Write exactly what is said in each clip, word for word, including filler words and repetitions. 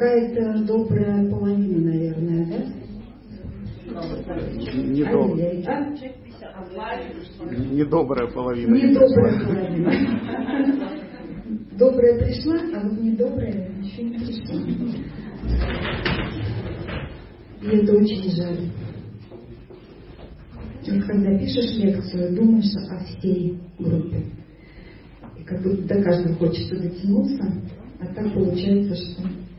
какая-то добрая половина, наверное, да? Недобрая. А? Недобрая половина. Недобрая половина. Добрая пришла, а вот недобрая еще не пришла. И это очень жаль. И когда пишешь лекцию, думаешь о всей группе. И как будто до каждого хочется дотянуться, а так получается, что...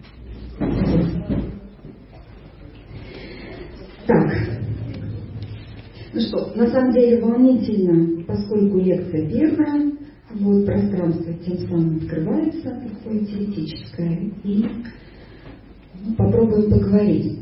Так. Ну что, на самом деле волнительно, поскольку лекция первая, вот пространство тем самым открывается, такое теоретическое, и ну, попробуем поговорить.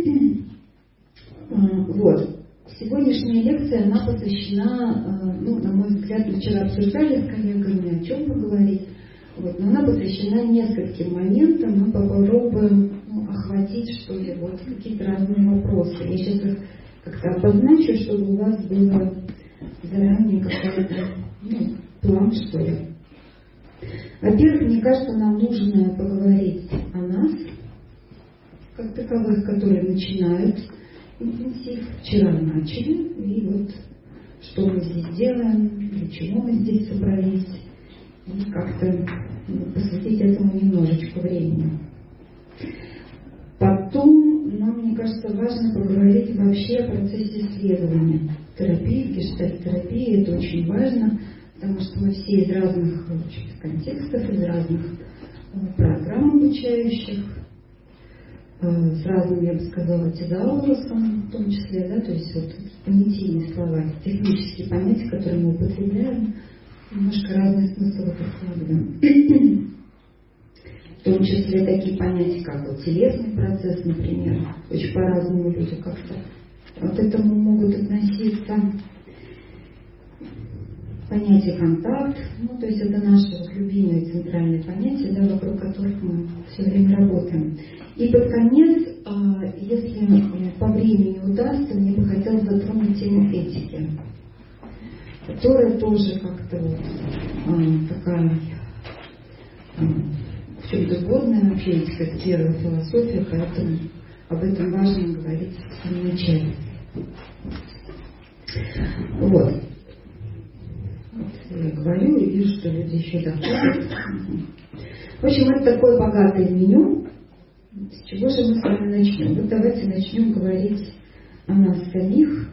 Вот. Сегодняшняя лекция, она посвящена, ну, на мой взгляд, мы вчера обсуждали с коллегами, о чем поговорить, вот, но она посвящена нескольким моментам, мы попробуем ну, охватить, что ли, вот какие-то разные вопросы. Я сейчас их как-то обозначу, чтобы у вас было заранее какой-то ну, план, что ли. Во-первых, мне кажется, нам нужно поговорить о нас, как таковых, которые начинают интенсив. Вчера начали, и вот что мы здесь делаем, для чего мы здесь собрались, и как-то ну, посвятить этому немножечко времени. Потом нам, мне кажется, важно поговорить вообще о процессе исследования терапии, гештальт-терапии. Это очень важно, потому что мы все из разных очень, контекстов, из разных программ обучающих, с разным, я бы сказала, тезаурусом в том числе, да, то есть вот понятийные слова, технические понятия, которые мы употребляем, немножко разный смысл вкладываем. В том числе такие понятия, как вот телесный процесс, например, очень по-разному люди как-то к этому могут относиться. Понятие контакт, ну, то есть это наши вот любимые центральные понятия, да, вокруг которых мы все время работаем. И под конец, если по времени удастся, мне бы хотелось затронуть тему этики, которая тоже как-то вот такая в чем-то сборная, вообще этика, это первая философия, поэтому об этом важно говорить в самом начале. Вот. Я говорю и вижу, что люди еще доходят. В общем, это такое богатое меню. С чего же мы с вами начнем? Вот давайте начнем говорить о нас самих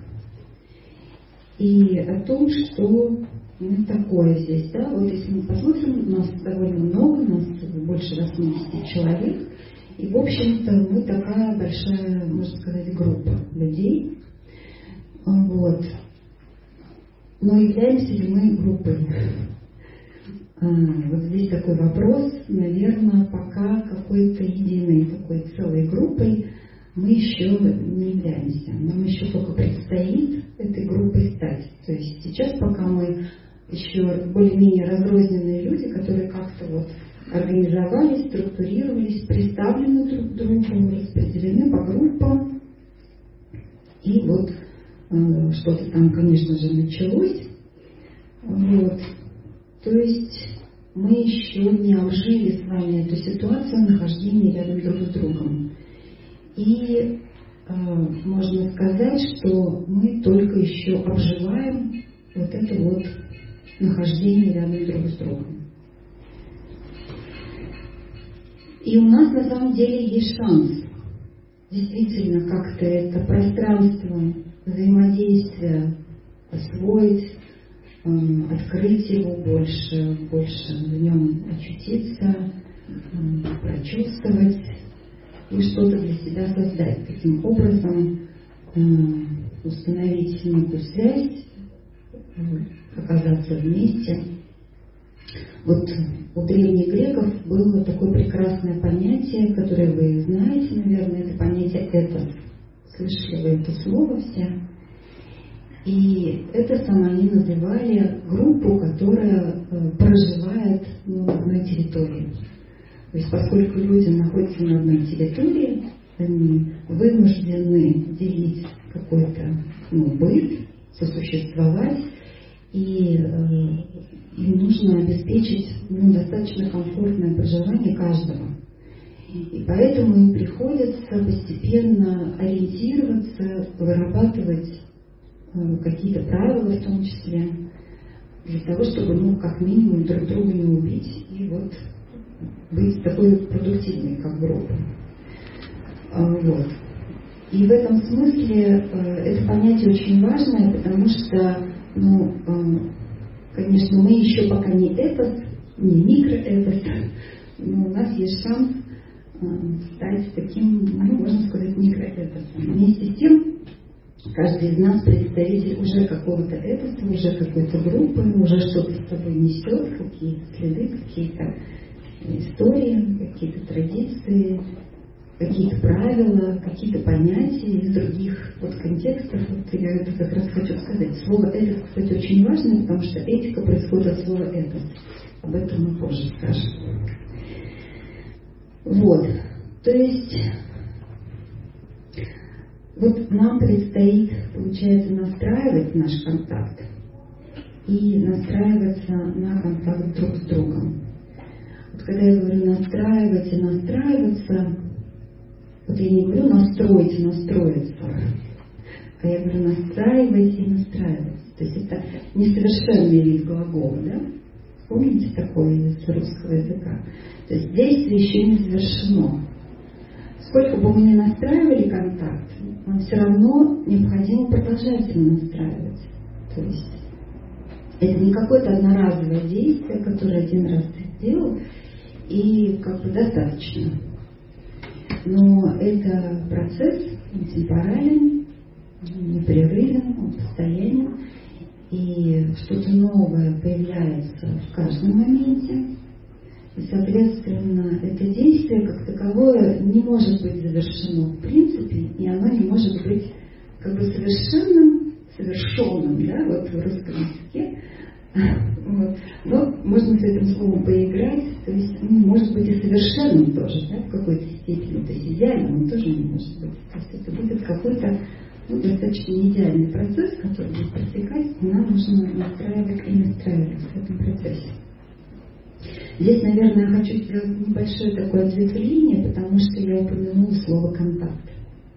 и о том, что мы такое здесь. Да? Вот если мы посмотрим, у нас довольно много, у нас больше восьмидесяти человек. И, в общем-то, мы такая большая, можно сказать, группа людей. Вот. Но являемся ли мы группой? А, вот здесь такой вопрос. Наверное, пока какой-то единой такой целой группой мы еще не являемся. Нам еще только предстоит этой группой стать. То есть сейчас пока мы еще более-менее разрозненные люди, которые как-то вот организовались, структурировались, представлены друг к другу, распределены по группам. И вот что-то там, конечно же, началось. Вот. То есть мы еще не обжили с вами эту ситуацию нахождения рядом друг с другом. И э, можно сказать, что мы только еще обживаем вот это вот нахождение рядом друг с другом. И у нас на самом деле есть шанс действительно как-то это пространство взаимодействия освоить, э, открыть его больше, больше в нем очутиться, э, прочувствовать и что-то для себя создать. Таким образом э, установить некую связь, э, оказаться вместе. Вот у древних греков было такое прекрасное понятие, которое вы знаете, наверное, это понятие «этос». Слышали вы это слово все? И это сам они называли группу, которая э, проживает ну, на одной территории. То есть поскольку люди находятся на одной территории, они вынуждены делить какой-то ну, быт, сосуществовать, и э, им нужно обеспечить ну, достаточно комфортное проживание каждого. И поэтому им приходится постепенно ориентироваться, вырабатывать какие-то правила в том числе, для того, чтобы, ну, как минимум, друг друга не убить и вот быть такой продуктивной, как группа. Вот. И в этом смысле это понятие очень важное, потому что, ну, конечно, мы еще пока не этос, не микроэтос, но у нас есть шанс стать таким, ну, можно сказать, микроэтосом. Вместе с тем, каждый из нас представитель уже какого-то этоса, уже какой-то группы, уже что-то с собой несет, какие-то следы, какие-то истории, какие-то традиции, какие-то правила, какие-то понятия из других вот контекстов. Вот я это как раз хочу сказать. Слово «этос», кстати, очень важно, потому что этика происходит от слова «этос». Об этом мы позже скажем. Вот. То есть вот нам предстоит, получается, настраивать наш контакт и настраиваться на контакт друг с другом. Вот когда я говорю настраивать и настраиваться, вот я не говорю настроить и настроиться, а я говорю настраивать и настраиваться. То есть это несовершенный вид глагола, да? Помните такое из русского языка? То есть действие еще не завершено. Сколько бы мы ни настраивали контакт, нам все равно необходимо продолжать его настраивать. То есть это не какое-то одноразовое действие, которое один раз ты сделал, и как бы достаточно. Но это процесс темпорален, непрерывен, он постоянен, и что-то новое появляется в каждом моменте. И, соответственно, это действие как таковое не может быть завершено в принципе, и оно не может быть как бы совершенным, совершенным, да, вот в русском языке. Вот. Но можно с этим словом поиграть, то есть ну, может быть и совершенным тоже, да, в какой-то степени, то есть идеальным он тоже не может быть. То есть это будет какой-то ну, достаточно идеальный процесс, который будет протекать, и нам нужно настраивать и настраивать в этом процессе. Здесь, наверное, я хочу сделать небольшое такое ответвление, потому что я упомянула слово «контакт».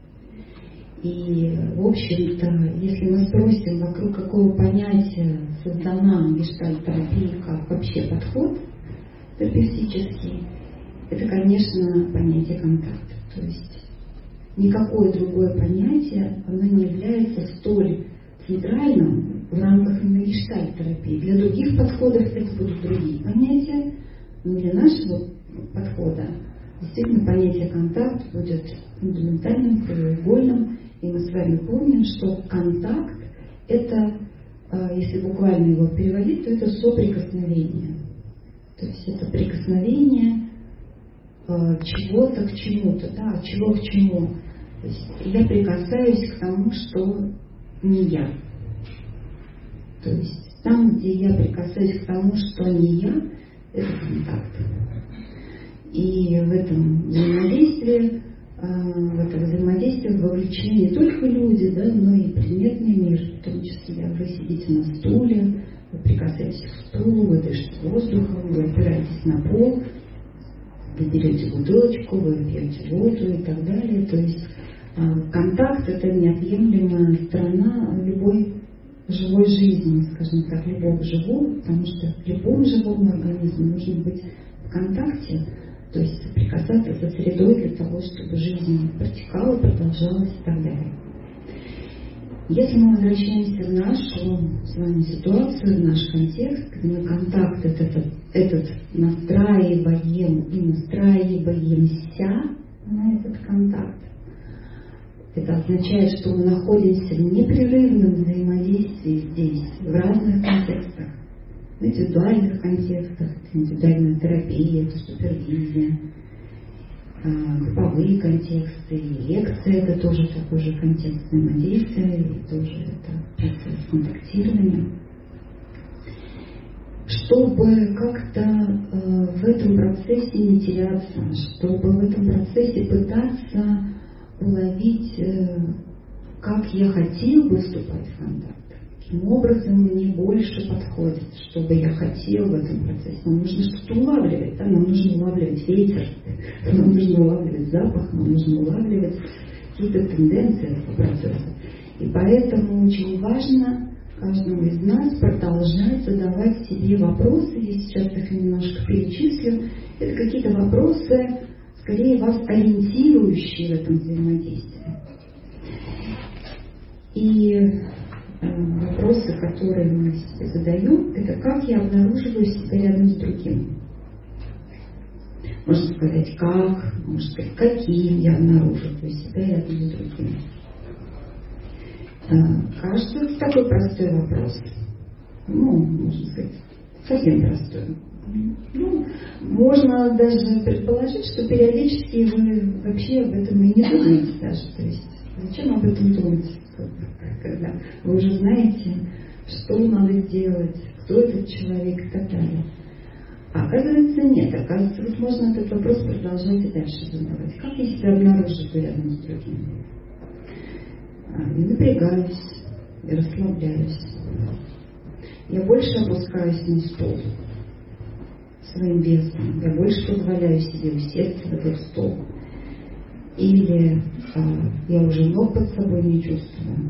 И, в общем-то, если мы спросим, вокруг какого понятия создана гештальт-терапия как вообще подход терапевтический, это, конечно, понятие контакта. То есть никакое другое понятие, оно не является столь центральным в рамках именно гештальт-терапии. Для других подходов это будут другие понятия, но для нашего подхода действительно понятие контакт будет фундаментальным, краеугольным. И мы с вами помним, что контакт – это, если буквально его переводить, то это соприкосновение. То есть это прикосновение чего-то к чему-то, да, от чего к чему. То есть я прикасаюсь к тому, что не я. То есть там, где я прикасаюсь к тому, что не я, это контакт. И в этом взаимодействии в это взаимодействие вовлечены не только люди, да, но и предметный мир, в том числе вы сидите на стуле, вы прикасаетесь к стулу, вы дышите воздухом, вы опираетесь на пол, вы берете бутылочку, вы пьете воду и так далее. То есть контакт – это неотъемлемая сторона любой живой жизни, скажем так, любого живого, потому что любому живому организму нужно быть в контакте, то есть соприкасаться со средой для того, чтобы жизнь протекала, продолжалась и так далее. Если мы возвращаемся в нашу с вами ситуацию, в наш контекст, где мы контакт этот, этот настраиваем и настраиваемся на этот контакт, это означает, что мы находимся в непрерывном взаимодействии здесь, в разных контекстах. В индивидуальных контекстах, это индивидуальная терапия, это супервизия, групповые контексты, лекция – это тоже такой же контекст взаимодействия, и тоже это процесс контактирования. Чтобы как-то э, в этом процессе не теряться, чтобы в этом процессе пытаться уловить, э, как я хотел бы вступать в контакт, каким образом мне больше подходит, что бы я хотел в этом процессе. Нам нужно что-то улавливать, да? Нам нужно улавливать ветер, нам нужно улавливать запах, нам нужно улавливать какие-то тенденции этого процесса. И поэтому очень важно каждому из нас продолжать задавать себе вопросы. Я сейчас их немножко перечислю. Это какие-то вопросы, скорее вас ориентирующие в этом взаимодействии. И э, вопросы, которые мы себе задаем, это как я обнаруживаю себя рядом с другим. Можно сказать, как, можно сказать, каким я обнаруживаю себя рядом с другим. Кажется, такой простой вопрос. Ну, можно сказать, совсем простой. Ну, можно даже предположить, что периодически вы вообще об этом и не думаете даже. То есть, зачем об этом думать, когда вы уже знаете, что надо сделать, кто этот человек и так далее. А оказывается, нет. Оказывается, вот можно этот вопрос продолжать и дальше задавать. Как я себя обнаруживаю рядом с другим? Я напрягаюсь, я расслабляюсь. Я больше опускаюсь на стол своим весом. Я больше позволяю себе усесться в этот стол. Или а, я уже ног под собой не чувствую.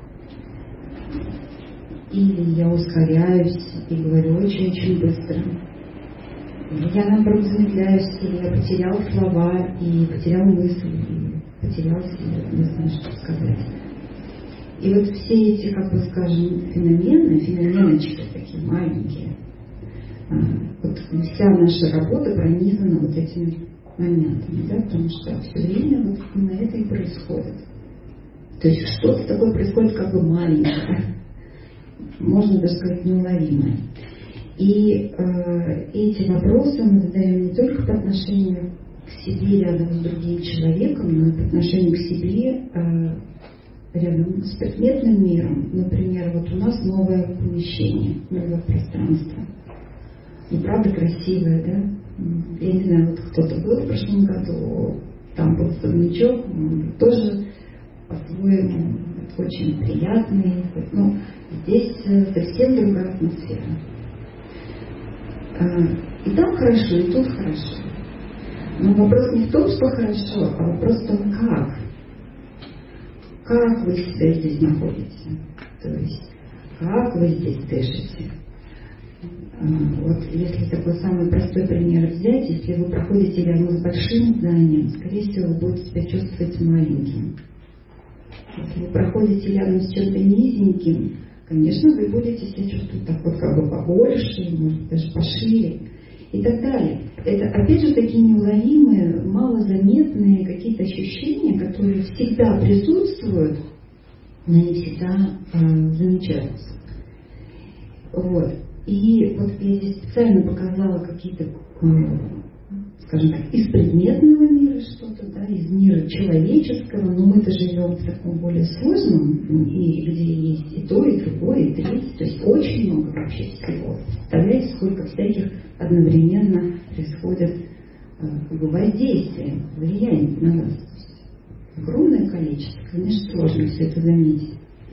Или я ускоряюсь и говорю очень-очень быстро. Или я, наоборот, замедляюсь, или я потерял слова и потерял мысль, и потерял себя, не знаю, что сказать. И вот все эти, как бы скажем, феномены, феноменочки такие маленькие, вот вся наша работа пронизана вот этими моментами, да, потому что все время вот именно это и происходит. То есть что-то такое происходит как бы маленькое, можно даже сказать неуловимое. И э, эти вопросы мы задаем не только по отношению к себе рядом с другим человеком, но и по отношению к себе э, рядом с предметным миром. Например, вот у нас новое помещение, новое пространство. И правда красивое, да? Я не знаю, вот кто-то был в прошлом году, там был особнячок, тоже по-своему очень приятный. Ну, здесь совсем другая атмосфера. И там хорошо, и тут хорошо. Но вопрос не в том, что хорошо, а вопрос в том, как. Как вы себя здесь находите? То есть, как вы здесь дышите? Вот если такой самый простой пример взять, если вы проходите рядом с большим зданием, скорее всего, вы будете себя чувствовать маленьким. Если вы проходите рядом с чем-то низеньким, конечно, вы будете себя чувствовать так вот как бы побольше, может быть, даже пошире и так далее. Это, опять же, такие неуловимые, малозаметные какие-то ощущения, которые всегда присутствуют, но не всегда э, замечаются. Вот. И вот я здесь специально показала какие-то, э, скажем так, из предметного мира что-то, да, из мира человеческого, но мы-то живем в таком более сложном, и где есть и то, и другое, и третье, то есть очень много вообще всего. Представляете, сколько всяких одновременно происходит э, воздействия, влияния на нас. Огромное количество, конечно, сложно все это заметить.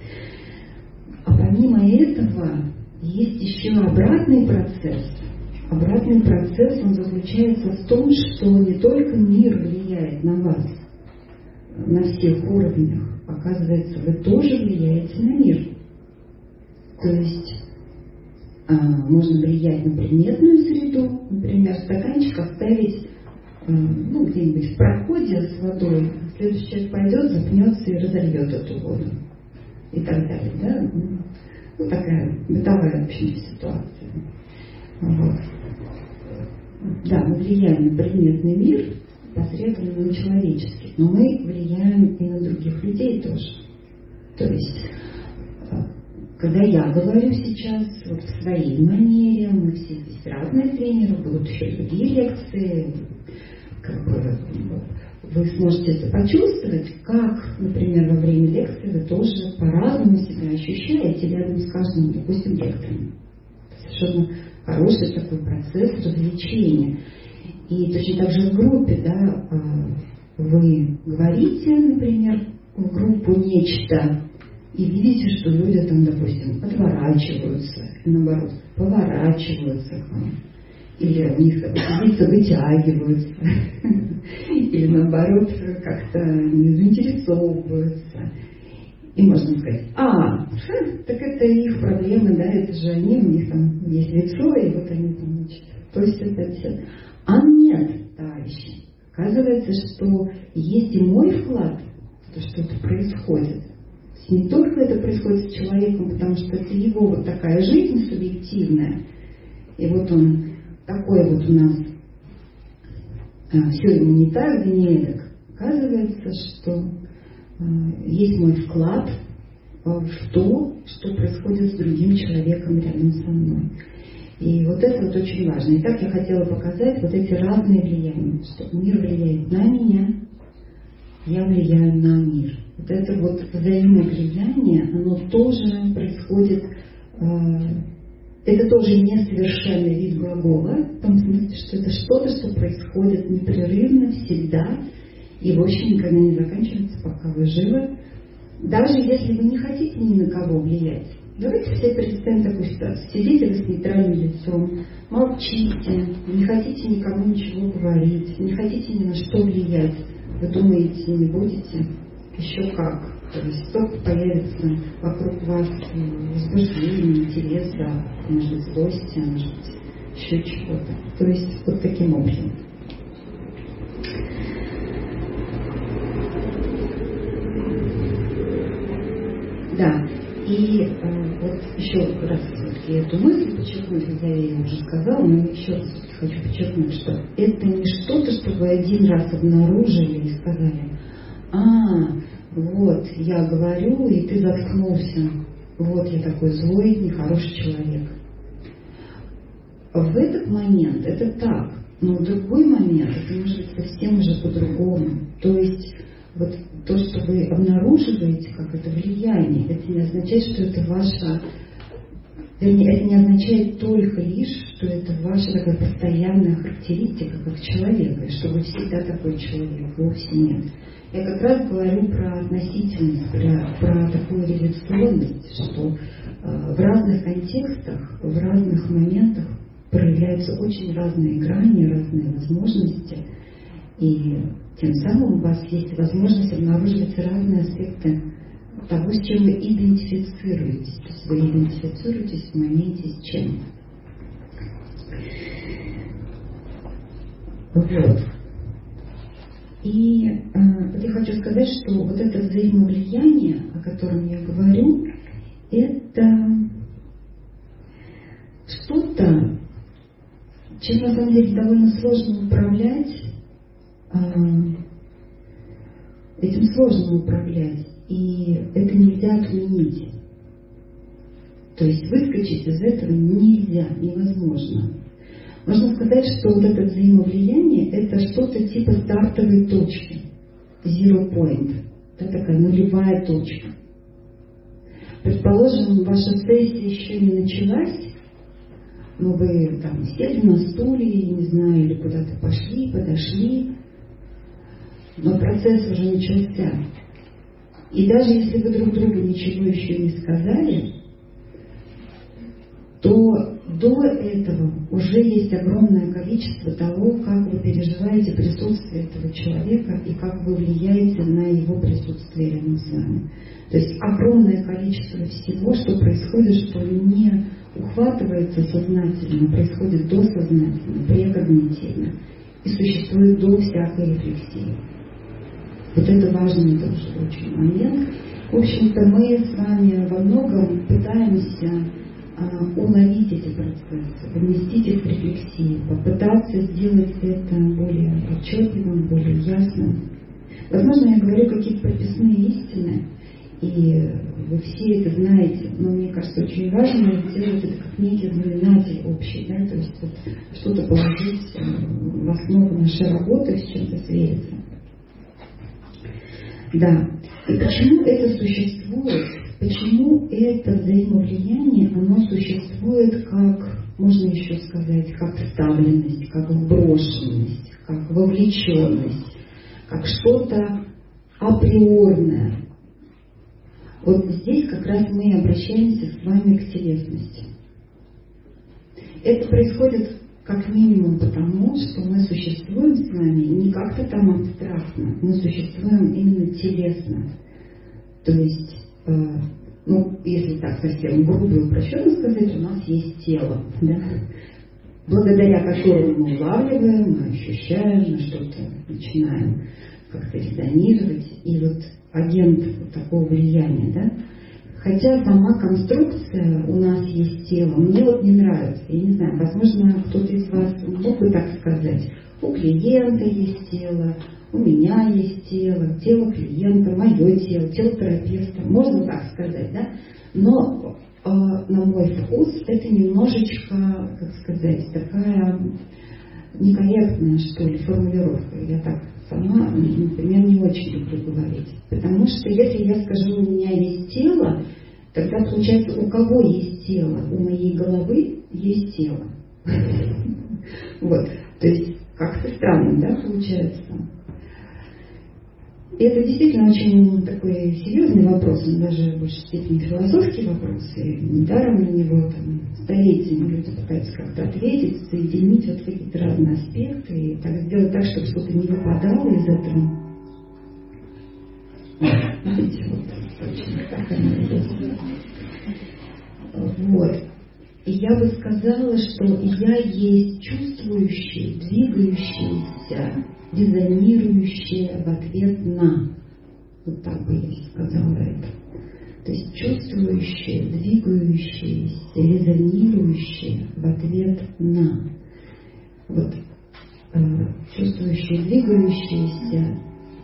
А помимо этого есть еще обратный процесс. Обратный процесс, он заключается в том, что не только мир влияет на вас на всех уровнях, оказывается, вы тоже влияете на мир. То есть а, можно влиять на предметную среду, например, стаканчик оставить а, ну, где-нибудь в проходе с водой, следующий человек пойдет, запнется и разольет эту воду и так далее. Да? Ну, такая бытовая вообще ситуация. Вот. Да, мы влияем на предметный мир, посредством на человеческий, но мы влияем и на других людей тоже. То есть, когда я говорю сейчас вот в своей манере, мы все здесь разные тренеры, будут еще другие лекции, как бы вы сможете это почувствовать, как, например, во время лекции вы тоже по-разному себя ощущаете рядом с каждым, допустим, лектором. Совершенно хороший такой процесс развлечения. И точно так же в группе, да, вы говорите, например, в группу нечто, и видите, что люди там, допустим, отворачиваются, наоборот, поворачиваются к вам, или у них лица вытягиваются, или наоборот как-то не заинтересовываются. И можно сказать, а, так это их проблемы, да, это же они, у них там есть лицо, и вот они там, значит, то есть это все. А нет, товарищи, оказывается, что есть и мой вклад в то, что это происходит. Не только это происходит с человеком, потому что это его вот такая жизнь субъективная, и вот он такой вот у нас, а, все ему не так, не эдак. Оказывается, что а, есть мой вклад а, в то, что происходит с другим человеком рядом со мной. И вот это вот очень важно. И так я хотела показать вот эти разные влияния, что мир влияет на меня, я влияю на мир. Вот это вот взаимовлияние, оно тоже происходит, э, это тоже несовершенный вид глагола, в том смысле, что это что-то, что происходит непрерывно, всегда, и в общем никогда не заканчивается, пока вы живы. Даже если вы не хотите ни на кого влиять. Давайте все представим такую ситуацию. Сидите вы с нейтральным лицом, молчите, не хотите никому ничего говорить, не хотите ни на что влиять. Вы думаете, не будете? Еще как. То есть только появится вокруг вас возбуждение, интерес, да, может быть, злость, а может быть, еще чего-то. То есть вот таким образом. Да, и э, вот еще раз все-таки эту мысль подчеркнуть, хотя я ее уже сказала, но еще раз хочу подчеркнуть, что это не что-то, что вы один раз обнаружили и сказали, а, вот, я говорю, и ты заткнулся, вот я такой злой, нехороший человек. В этот момент это так, но в другой момент это может быть совсем уже по-другому. То есть вот то, что вы обнаруживаете, как это влияние, это не означает, что это ваша, вернее, это не означает только лишь, что это ваша такая постоянная характеристика как человека, и что вы всегда такой человек, вовсе нет. Я как раз говорю про относительность, про, про такую реляционность, что э, в разных контекстах, в разных моментах проявляются очень разные грани, разные возможности, и тем самым у вас есть возможность обнаруживать разные аспекты того, с чем вы идентифицируетесь. То есть вы идентифицируетесь в моменте с чем. Вот. И э, вот я хочу сказать, что вот это взаимовлияние, о котором я говорю, это что-то, чем на самом деле довольно сложно управлять. Этим сложно управлять, и это нельзя отменить. То есть выскочить из этого нельзя, невозможно. Можно сказать, что вот это взаимовлияние — это что-то типа стартовой точки, zero point, это такая нулевая точка. Предположим, ваша сессия еще не началась, но вы там сели на стуле, не знаю, или куда-то пошли, подошли, но процесс уже начался. И даже если вы друг другу ничего еще не сказали, то до этого уже есть огромное количество того, как вы переживаете присутствие этого человека и как вы влияете на его присутствие рядом с вами. То есть огромное количество всего, что происходит, что не ухватывается сознательно, происходит досознательно, прекогнитивно и существует до всякой рефлексии. Вот это важный тоже очень момент. В общем-то, мы с вами во многом пытаемся а, уловить эти процессы, поместить их в рефлексию, попытаться сделать это более отчетливым, более ясным. Возможно, я говорю какие-то прописные истины, и вы все это знаете, но мне кажется, очень важно сделать это как некий знаменатель общий, да, то есть вот что-то положить в основу нашей работы, с чем-то свериться. Да. И почему это существует? Почему это взаимовлияние, оно существует как, можно еще сказать, как вставленность, как вброшенность, как вовлеченность, как что-то априорное. Вот здесь как раз мы обращаемся с вами к телесности. Это происходит как минимум потому, что мы существуем с вами не как-то там абстрактно, мы существуем именно телесно. То есть, э, ну, если так совсем грубо и упрощенно сказать, у нас есть тело, да? Благодаря которому мы улавливаем, мы ощущаем, мы что-то начинаем как-то резонировать. И вот агент вот такого влияния, да? Хотя сама конструкция у нас есть тело, мне вот не нравится. Я не знаю, возможно, кто-то из вас мог бы так сказать. У клиента есть тело, у меня есть тело, тело клиента, мое тело, тело терапевта. Можно так сказать, да? Но э, на мой вкус это немножечко, как сказать, такая некорректная, что ли, формулировка. Я так сама, например, не очень люблю говорить. Потому что если я скажу, у меня есть тело, тогда получается, у кого есть тело? У моей головы есть тело. Вот. То есть как-то странно, да, получается? И это действительно очень такой серьезный вопрос, он даже в большей степени философский вопрос, и недаром на него там, столетиями люди пытаются как-то ответить, соединить вот какие-то разные аспекты и так сделать так, чтобы что-то не выпадало из этого. Видите, вот точно так оно идет. Вот. И я бы сказала, что я есть чувствующий, двигающийся, резонирующее в ответ на. Вот так бы я сказала это. То есть чувствующее, двигающееся, резонирующее в ответ на. Вот э, чувствующее, двигающееся.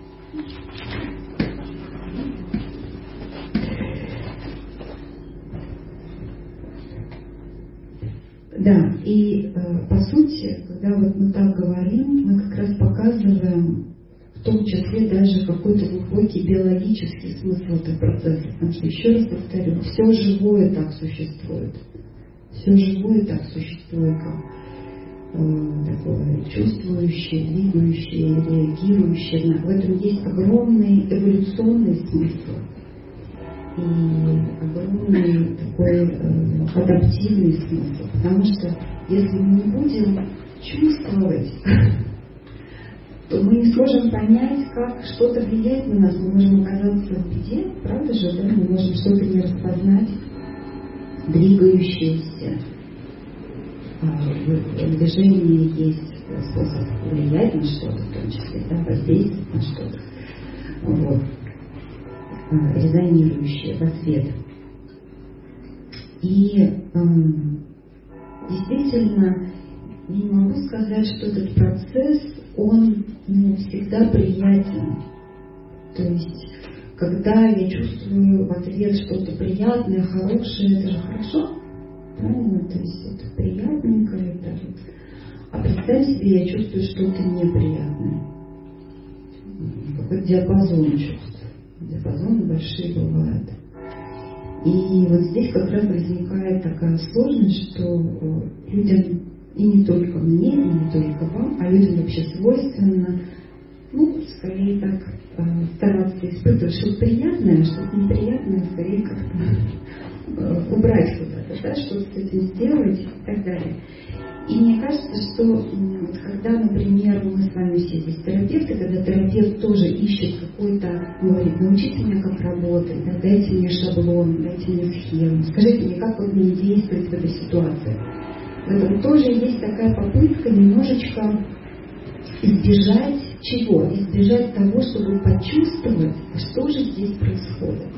Да, и э, по сути, когда вот мы так говорим, мы как раз показываем в том числе даже какой-то глубокий биологический смысл этого процесса. Потому что, еще раз повторю, все живое так существует. Все живое так существует, как э, такое чувствующее, двигающее, реагирующее. В этом есть огромный эволюционный смысл. И огромный такой э, адаптивный смысл. Потому что если мы не будем чувствовать, то мы не сможем понять, как что-то влияет на нас. Мы можем оказаться в беде, правда же, да? Мы можем что-то не распознать, двигающееся. А в движении есть способ влиять на что-то, в том числе, да, воздействовать на что-то. Вот. Резонирующее в ответ. И э, действительно, я не могу сказать, что этот процесс, он ну, всегда приятен. То есть, когда я чувствую в ответ что-то приятное, хорошее, это же хорошо. Правильно? То есть, это приятненько. Это вот. А представь себе, я чувствую что-то неприятное. Какой-то диапазон чувств. Диапазоны большие бывают. И вот здесь как раз возникает такая сложность, что людям, и не только мне, и не только вам, а людям вообще свойственно, ну, скорее так, стараться испытывать что-то приятное, что-то неприятное, скорее как-то убрать куда-то, да, что-то с этим сделать и так далее. И мне кажется, что когда, например, мы с вами все здесь терапевты, когда терапевт тоже ищет какой-то, говорит, научите меня как работать, да, дайте мне шаблон, дайте мне схему, скажите мне, как вот мне действовать в этой ситуации. В этом тоже есть такая попытка немножечко избежать чего? Избежать того, чтобы почувствовать, что же здесь происходит.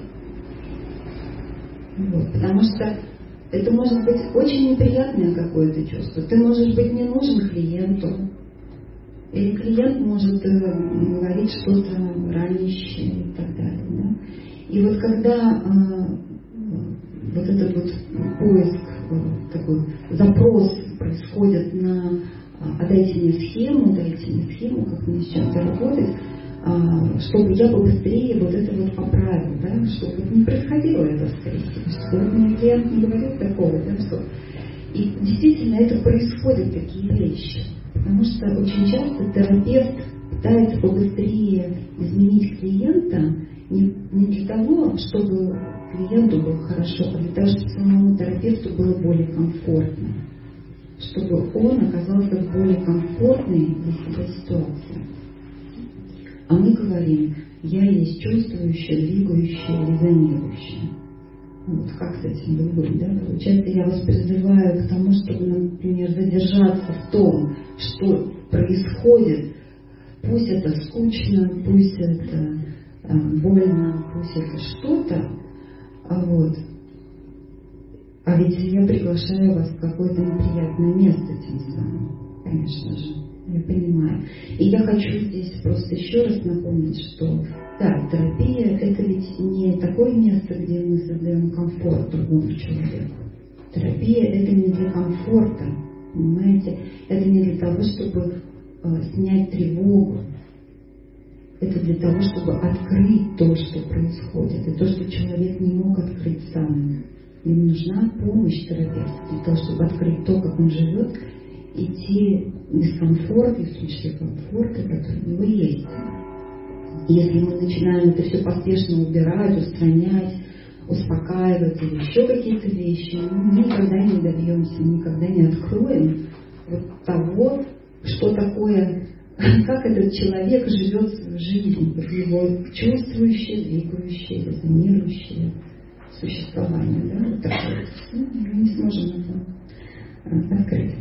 Вот, потому что это может быть очень неприятное какое-то чувство. Ты можешь быть не нужен клиенту. Или клиент может э, говорить что-то ранящее и так далее. Да? И вот когда э, вот этот вот поиск, э, такой запрос происходит на «а дайте мне схему, дайте мне схему, как мне сейчас заработать», чтобы я побыстрее вот это вот поправил, да, чтобы вот не происходило это скорее всего, чтобы мне клиент не говорил такого, да, что... И действительно это происходят такие вещи, потому что очень часто терапевт пытается побыстрее изменить клиента не, не для того, чтобы клиенту было хорошо, а для того, чтобы самому терапевту было более комфортно. Чтобы он оказался в более комфортной для себя ситуации. А мы говорим, я есть чувствующая, двигающая, резонирующая. Вот как с этим быть, да? Получается, я вас призываю к тому, чтобы, например, задержаться в том, что происходит. Пусть это скучно, пусть это э, больно, пусть это что-то. А вот. А ведь я приглашаю вас в какое-то неприятное место тем самым, конечно же, я понимаю. И я хочу здесь просто еще раз напомнить, что да, терапия — это ведь не такое место, где мы создаем комфорт другому человеку. Терапия — это не для комфорта, понимаете? Это не для того, чтобы э, снять тревогу. Это для того, чтобы открыть то, что происходит, и то, что человек не мог открыть сам. Им нужна помощь терапевта для того, чтобы открыть то, как он живет, и те дискомфорты, в том числе комфорты, которые у него есть. И если мы начинаем это все поспешно убирать, устранять, успокаивать или еще какие-то вещи, мы никогда не добьемся, никогда не откроем вот того, что такое, как этот человек живет свою жизнь, как его чувствующее, двигающее, резонирующее существование, да, вот такое. Ну, мы не сможем это открыть.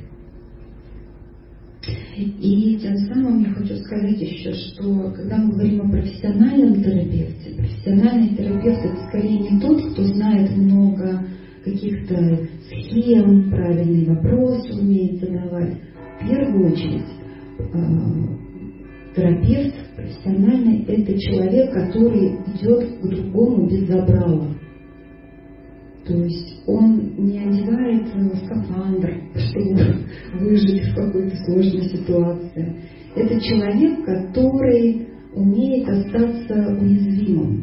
И тем самым я хочу сказать еще, что когда мы говорим о профессиональном терапевте, профессиональный терапевт — это скорее не тот, кто знает много каких-то схем, правильные вопросы умеет задавать. В первую очередь, терапевт профессиональный — это человек, который идет к другому без забрала. То есть он не одевает скафандр, чтобы выжить в какой-то сложной ситуации. Это человек, который умеет остаться уязвимым,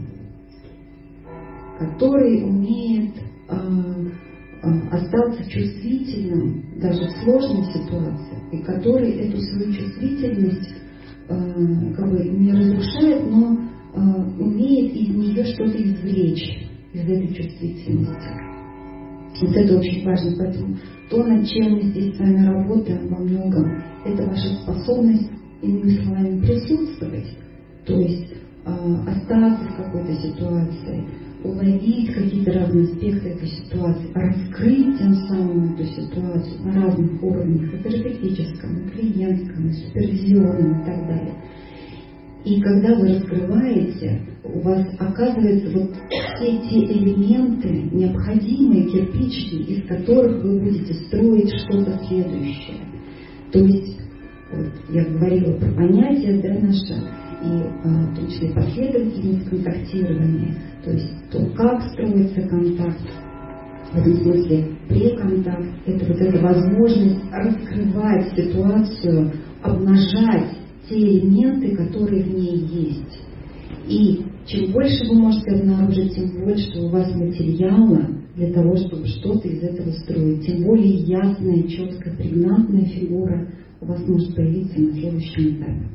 который умеет э, э, остаться чувствительным даже в сложной ситуации, и который эту свою чувствительность э, как бы не разрушает, но э, умеет из нее что-то извлечь. Из этой чувствительности. Вот это очень важно. Поэтому то, над чем мы здесь с вами работаем во многом, это ваша способность, иными словами, присутствовать. То есть э, остаться в какой-то ситуации, уловить какие-то разные аспекты этой ситуации, раскрыть тем самым эту ситуацию на разных уровнях, на терапевтическом, на клиентском, на супервизионном и так далее. И когда вы раскрываете, у вас оказываются вот все те элементы, необходимые кирпичики, из которых вы будете строить что-то следующее. То есть, вот я говорила про понятия, да, наше, и а, в том числе последовательность контактирования, то есть то, как строится контакт, в этом смысле преконтакт, это вот эта возможность раскрывать ситуацию, обнажать те элементы, которые в ней есть. И чем больше вы можете обнаружить, тем больше у вас материала для того, чтобы что-то из этого строить. Тем более ясная, четкая, прегнантная фигура у вас может появиться на следующем этапе.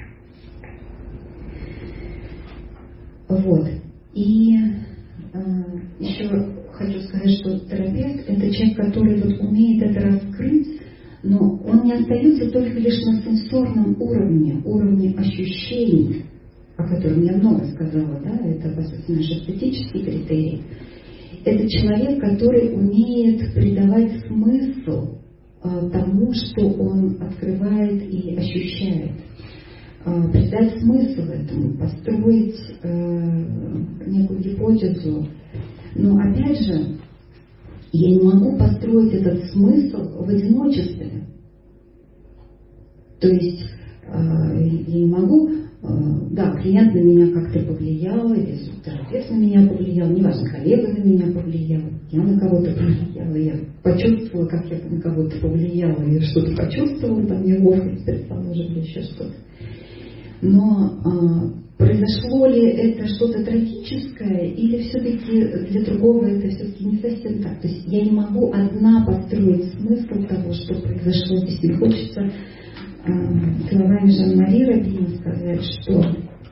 Вот. И э, еще хочу сказать, что терапевт — это человек, который вот умеет это раскрыть, но он не остается только лишь на сенсорном уровне, уровне ощущений, о котором я много сказала, да, это, по сути, наш эстетический критерий. Это человек, который умеет придавать смысл э, тому, что он открывает и ощущает. Э, придать смысл этому, построить э, некую гипотезу. Но, опять же, я не могу построить этот смысл в одиночестве. То есть э, я не могу, э, да, клиент на меня как-то повлиял, или терапевт на меня повлиял, неважно, коллега на меня повлиял, я на кого-то повлияла, я почувствовала, как я на кого-то повлияла, я что-то почувствовала, там неловкость, предположим, или еще что-то. Но э, произошло ли это что-то трагическое, или все-таки для другого это все-таки не совсем так. То есть я не могу одна построить смысл того, что произошло здесь. Мне хочется словами Жан-Мари Рабин сказать, что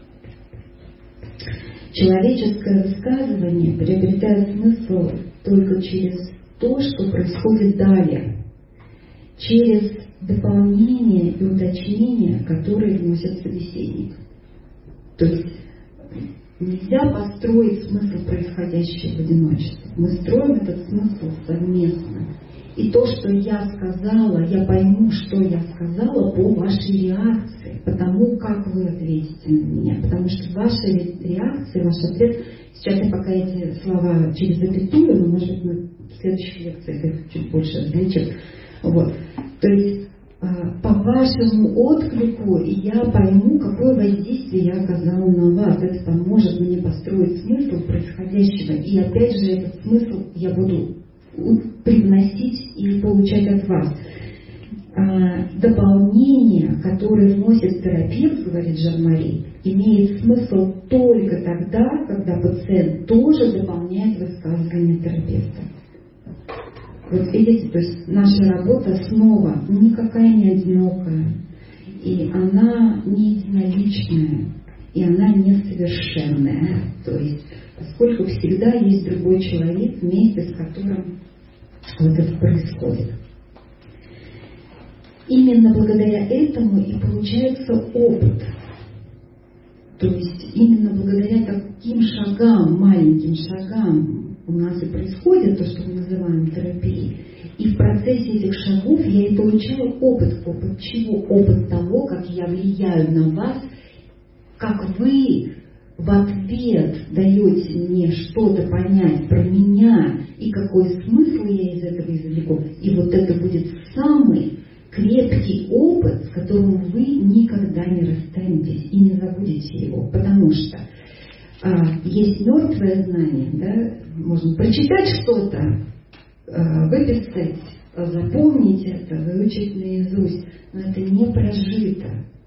человеческое высказывание приобретает смысл только через то, что происходит далее, через дополнение и уточнение, которые вносит собеседник. То есть нельзя построить смысл происходящего в одиночестве. Мы строим этот смысл совместно. И то, что я сказала, я пойму, что я сказала по вашей реакции, по тому, как вы ответите на меня. Потому что ваша реакция, ваш ответ, сейчас я пока эти слова через запятую, но, может быть, мы в следующих лекциях их чуть больше различим. Вот. То есть по вашему отклику я пойму, какое воздействие я оказала на вас. Это поможет мне построить смысл происходящего. И опять же, этот смысл я буду привносить и получать от вас. Дополнение, которое вносит терапевт, говорит Жан-Мари, имеет смысл только тогда, когда пациент тоже дополняет высказывание терапевта. Вот видите, то есть наша работа снова никакая не одинокая, и она не единоличная, и она несовершенная. То есть, поскольку всегда есть другой человек, вместе с которым вот это происходит. Именно благодаря этому и получается опыт. То есть именно благодаря таким шагам, маленьким шагам у нас и происходит то, что мы называем терапией. И в процессе этих шагов я и получаю опыт. Опыт чего? Опыт того, как я влияю на вас, как вы в ответ даете мне что-то понять про меня и какой смысл я из этого извлеку. И вот это будет самый крепкий опыт, с которым вы никогда не расстанетесь и не забудете его. Потому что а, есть мертвое знание, да? Можно прочитать что-то, а, выписать, запомнить это, выучить наизусть, но это не прожито.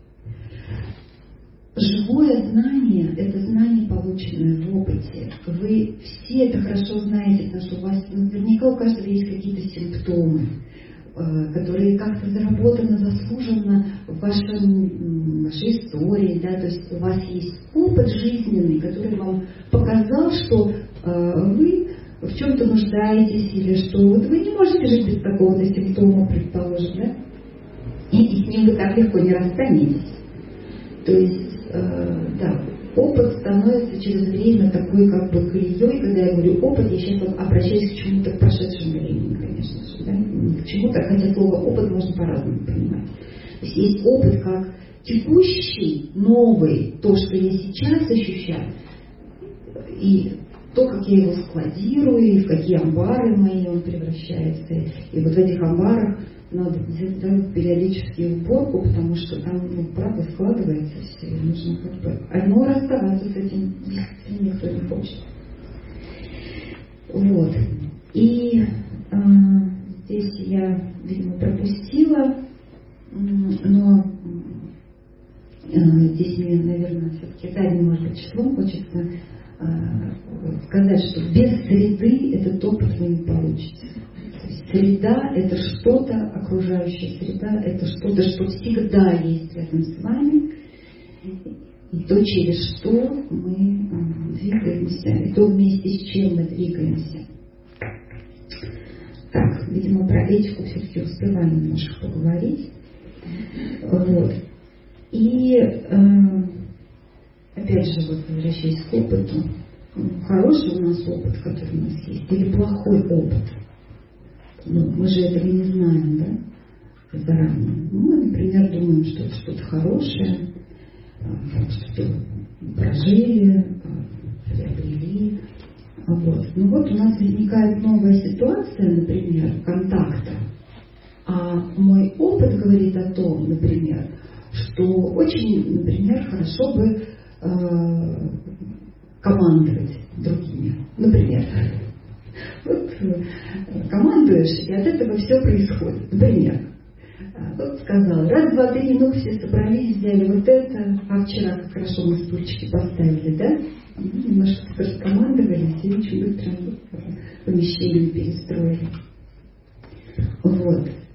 Живое знание – это знание, полученное в опыте. Вы все это хорошо знаете, потому что у вас наверняка у каждого есть какие-то симптомы, которые как-то заработаны, заслуженно в вашем, вашей истории. Да? То есть у вас есть опыт жизненный, который вам показал, что э, вы в чем-то нуждаетесь, или что вот вы не можете жить без какого-то симптома, предположим, да? И, и с ним вы так легко не расстанетесь. То есть да, опыт становится через время такой как бы колеей. Когда я говорю опыт, я сейчас обращаюсь к чему-то в прошедшем времени, конечно же, да? Не к чему-то, хотя слово опыт можно по-разному понимать. То есть есть опыт как текущий, новый, то, что я сейчас ощущаю, и то, как я его складирую, и в какие амбары мои он превращается. И вот в этих амбарах надо делать периодически уборку, потому что там, ну, правда, складывается все, и нужно как бы... Одно расставаться с этим никто не хочет. Вот. И э, здесь я, видимо, пропустила, но э, здесь мне, наверное, все-таки задним, может быть, числом хочется э, сказать, что без среды этот опыт вы не получите. Среда – это что-то, окружающая среда – это что-то, что всегда есть рядом с вами, и то, через что мы двигаемся, и то, вместе с чем мы двигаемся. Так, видимо, про этику все-таки успеваем немножко поговорить. Вот. И, э, опять же, вот возвращаясь к опыту, хороший у нас опыт, который у нас есть, или плохой опыт. Ну, мы же этого не знаем, да, заранее. Мы, например, думаем, что это что-то хорошее, что-то прожили, приобрели. Вот. Ну вот у нас возникает новая ситуация, например, контакта. А мой опыт говорит о том, например, что очень, например, хорошо бы э, командовать другими. Например, вот командуешь, и от этого все происходит. Например, вот сказал, раз, два, три, ну все собрались, взяли вот это, а вчера как хорошо мы стульчики поставили, да? И немножко раскомандовались и очень быстро помещение перестроили. Вот.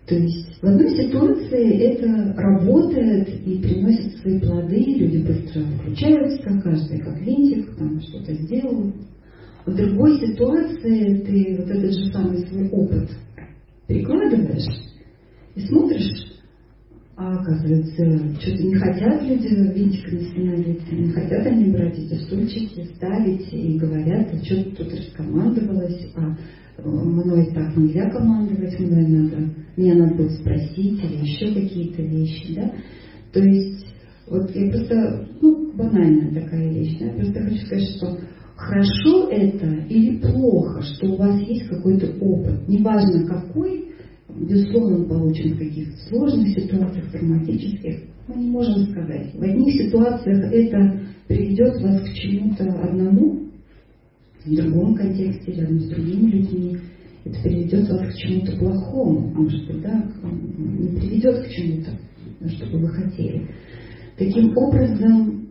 То есть в одной ситуации это работает и приносит свои плоды, люди быстро включаются, каждый как винтик, там что-то сделал. В другой ситуации ты вот этот же самый свой опыт перекладываешь и смотришь, а оказывается, что-то не хотят люди винтиками становиться, не хотят они брать эти стульчики, ставить и говорят, а что-то тут раскомандовалось, а мной так нельзя командовать, мной надо, мне надо будет спросить или еще какие-то вещи, да. То есть, вот я просто, ну, банальная такая вещь, да, я просто хочу сказать, что хорошо это или плохо, что у вас есть какой-то опыт, неважно какой, безусловно, он получен в каких-то сложных ситуациях, травматических, мы не можем сказать. В одних ситуациях это приведет вас к чему-то одному, в другом контексте, рядом с другими людьми, это приведет вас к чему-то плохому, а может быть, да, не приведет к чему-то, что бы вы хотели. Таким образом,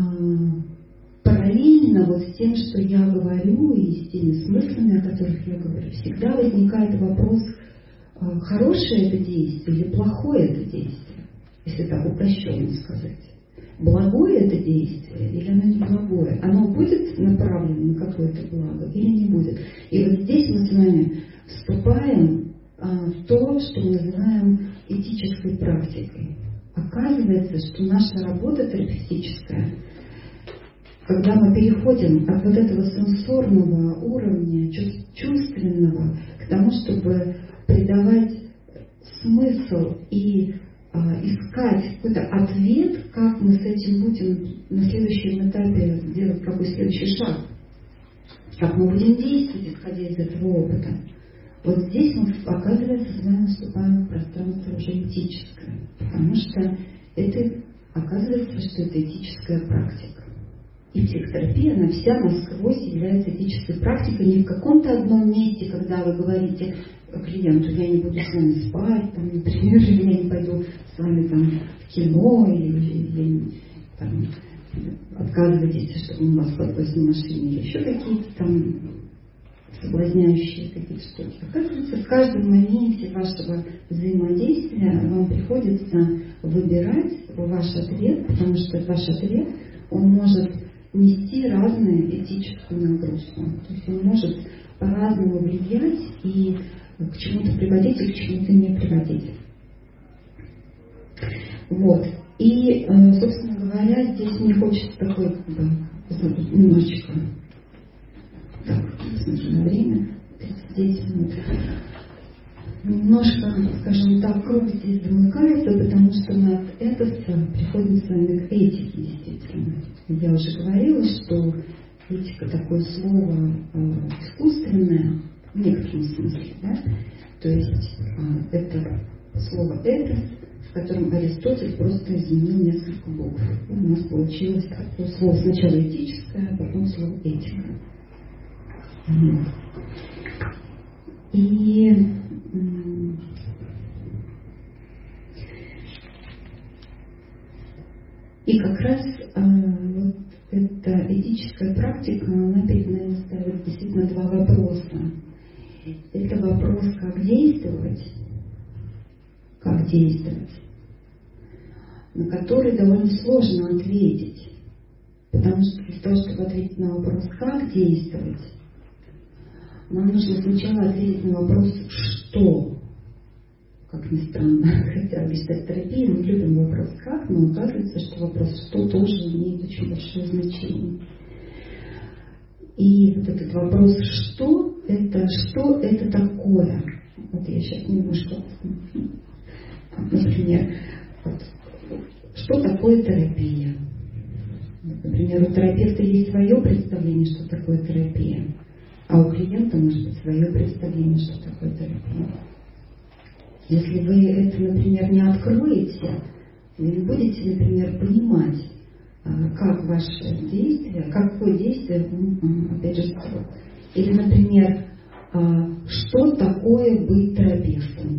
параллельно вот с тем, что я говорю, и с теми смыслами, о которых я говорю, всегда возникает вопрос, хорошее это действие или плохое это действие, если так упрощенно сказать. Благое это действие или оно не благое? Оно будет направлено на какое-то благо или не будет? И вот здесь мы с вами вступаем а, в то, что мы называем этической практикой. Оказывается, что наша работа терапевтическая, когда мы переходим от вот этого сенсорного уровня, чувственного, к тому, чтобы придавать смысл и а, искать какой-то ответ, как мы с этим будем на следующем этапе делать, какой следующий шаг, как мы будем действовать, исходя из этого опыта. Вот здесь мы, оказывается, с вами вступаем в пространство уже этическое, потому что это, оказывается, что это этическая практика. И психотерапия, она вся насквозь является этической практикой, не в каком-то одном месте, когда вы говорите клиенту, я не буду с вами спать, там, например, или я не пойду с вами там, в кино, или я там, отказываетесь, чтобы он вас подвез на машине, или еще какие-то там соблазняющие какие-то штуки. Оказывается, в каждом моменте вашего взаимодействия вам приходится выбирать ваш ответ, потому что ваш ответ, он может нести разную этическую нагрузку. То есть он может по-разному влиять и к чему-то приводить, и к чему-то не приводить. Вот. И, собственно говоря, здесь мне хочется такой, как бы, немножечко, так, смотрю на время, тридцать девять минут, немножко, скажем так, круг здесь замыкается, потому что над это приходим с вами к этике, действительно. Я уже говорила, что этика такое слово э, искусственное, в некотором смысле, да? То есть э, это слово «этос», с которым Аристотель просто изменил несколько букв. И у нас получилось такое слово сначала этическое, а потом слово «этика». И И как раз э, вот эта этическая практика, она перед нами ставит действительно два вопроса. Это вопрос, как действовать, как действовать, на который довольно сложно ответить. Потому что для того, чтобы ответить на вопрос, как действовать, нам нужно сначала ответить на вопрос, что. Как ни странно, хотя в гештальт-терапии мы любим вопрос «как», но оказывается, что вопрос «что» тоже имеет очень большое значение. И вот этот вопрос «что» — это что это такое? Вот я сейчас немножко, например, вот, что такое терапия? Например, у терапевта есть свое представление, что такое терапия, а у клиента может быть свое представление, что такое терапия. Если вы это, например, не откроете, вы не будете, например, понимать, как ваше действие, какое действие, опять же, строит. Или, например, что такое быть терапевтом?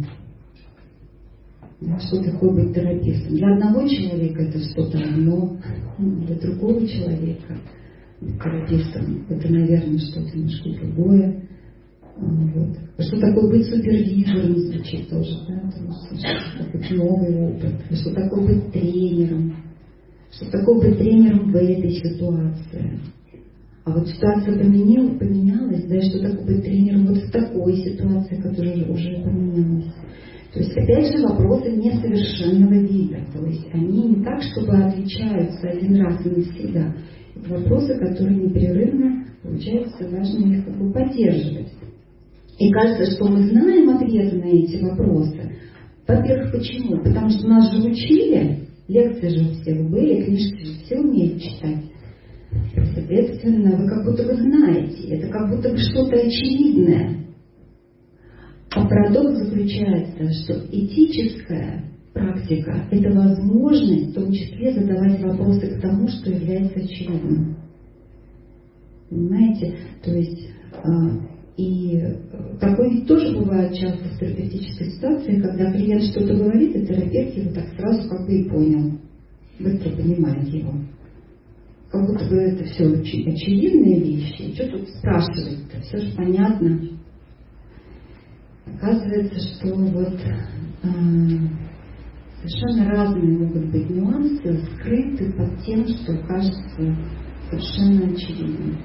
Что такое быть терапевтом? Для одного человека это что-то одно, для другого человека быть терапевтом это, наверное, что-то немножко другое. Вот. Что такое быть супервизором, звучит тоже, да, это новый опыт. Что такое быть тренером, что такое быть тренером в этой ситуации. А вот ситуация поменялась, поменялась, да, и что такое быть тренером вот в такой ситуации, которая уже поменялась. То есть, опять же, вопросы несовершенного вида. То есть, они не так, чтобы отличаются один раз и навсегда. Это вопросы, которые непрерывно, получается, важно их как бы поддерживать. И кажется, что мы знаем ответы на эти вопросы. Во-первых, почему? Потому что нас же учили, лекции же у всех были, книжки же все умеют читать. Соответственно, вы как будто бы знаете, это как будто бы что-то очевидное. А парадокс заключается, что этическая практика – это возможность в том числе задавать вопросы к тому, что является очевидным. Понимаете? То есть, и такое ведь тоже бывает часто в терапевтической ситуации, когда клиент что-то говорит, и терапевт его так сразу как бы и понял. Быстро понимает его. Как будто бы это все очень очевидные вещи. Что тут спрашивать-то? Все же понятно. Оказывается, что вот э, совершенно разные могут быть нюансы, скрыты под тем, что кажется совершенно очевидным.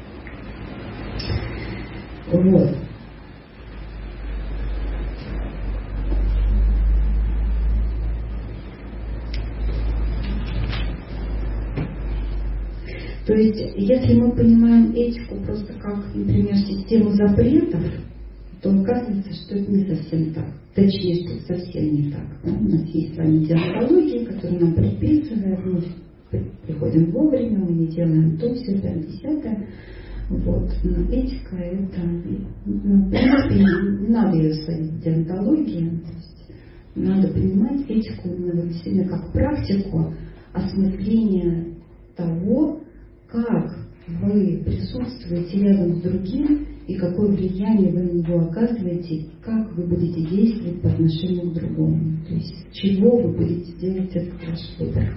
Вот. То есть, если мы понимаем этику просто как, например, систему запретов, то оказывается, что это не совсем так. Точнее, что совсем не так. Да? У нас есть с вами диалогия, которая нам предписывает, мы приходим вовремя, мы не делаем то, все, пятое, десятое. Вот. Но этика это, ну, в принципе, не надо ее сводить в диалогии. Надо понимать этику именно вот сильно как практику осмысления того, как вы присутствуете рядом с другим и какое влияние вы на него оказываете, как вы будете действовать по отношению к другому. То есть, чего вы будете делать, это ваш выбор.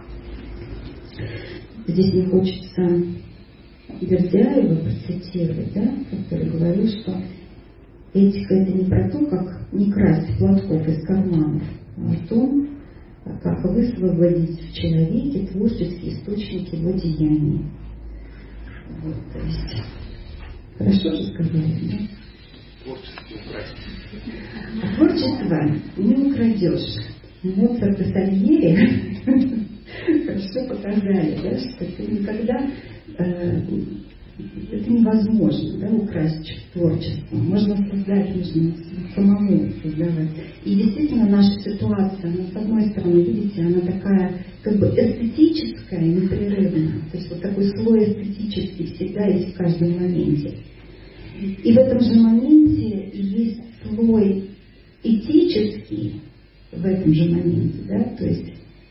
Здесь мне хочется Бердяева процитировать, да, который говорил, что этика это не про то, как не красть платков из карманов, а о том, как высвободить в человеке творческие источники его деяний. Вот, то есть, хорошо же сказали, да? Творчество украсть. Творчество не украдешь. Моцарт и Сальери хорошо показали, да, что это никогда э, это невозможно, да, украсть творчество. Можно создать, нужно самому создавать. И действительно наша ситуация, она, с одной стороны, видите, она такая как бы эстетическая, непрерывная. То есть вот такой слой эстетический всегда есть в каждом моменте. И в этом же моменте есть слой этический в этом же моменте, да, то есть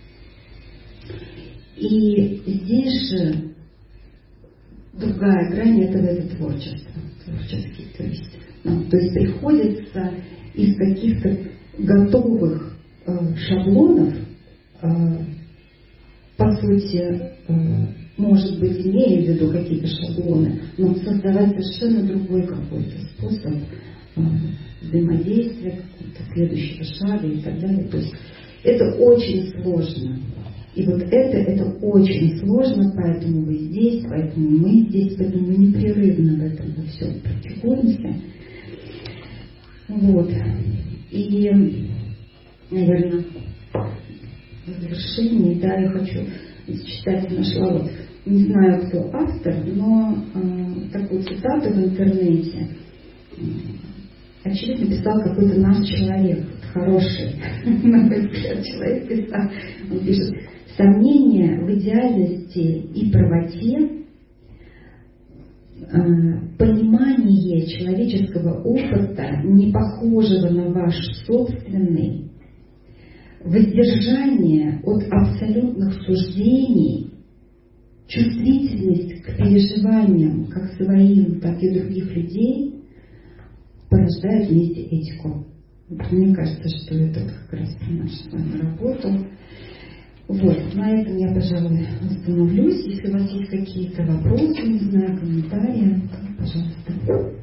и здесь же другая грань этого это творчество, творческий, то есть, ну, то есть приходится из каких-то готовых э, шаблонов, э, по сути, э, может быть, имея в виду какие-то шаблоны, но создавать совершенно другой какой-то способ э, взаимодействия, какого-то следующего шага и так далее. То есть это очень сложно. И вот это, это очень сложно, поэтому вы здесь, поэтому мы здесь, поэтому мы непрерывно в этом во всем практикуемся. Вот. И, наверное, в завершении, да, я хочу зачитать, нашла вот, не знаю, кто автор, но э, такую цитату в интернете. Очевидно, писал какой-то наш человек, хороший, на мой взгляд, человек писал. Он пишет: сомнения в идеальности и правоте, э, понимание человеческого опыта, не похожего на ваш собственный, воздержание от абсолютных суждений, чувствительность к переживаниям как своим, так и других людей порождают вместе этику. Вот мне кажется, что это как раз про нашу с вами работу. Вот, на этом я, пожалуй, остановлюсь. Если у вас есть какие-то вопросы, не знаю, комментарии, пожалуйста.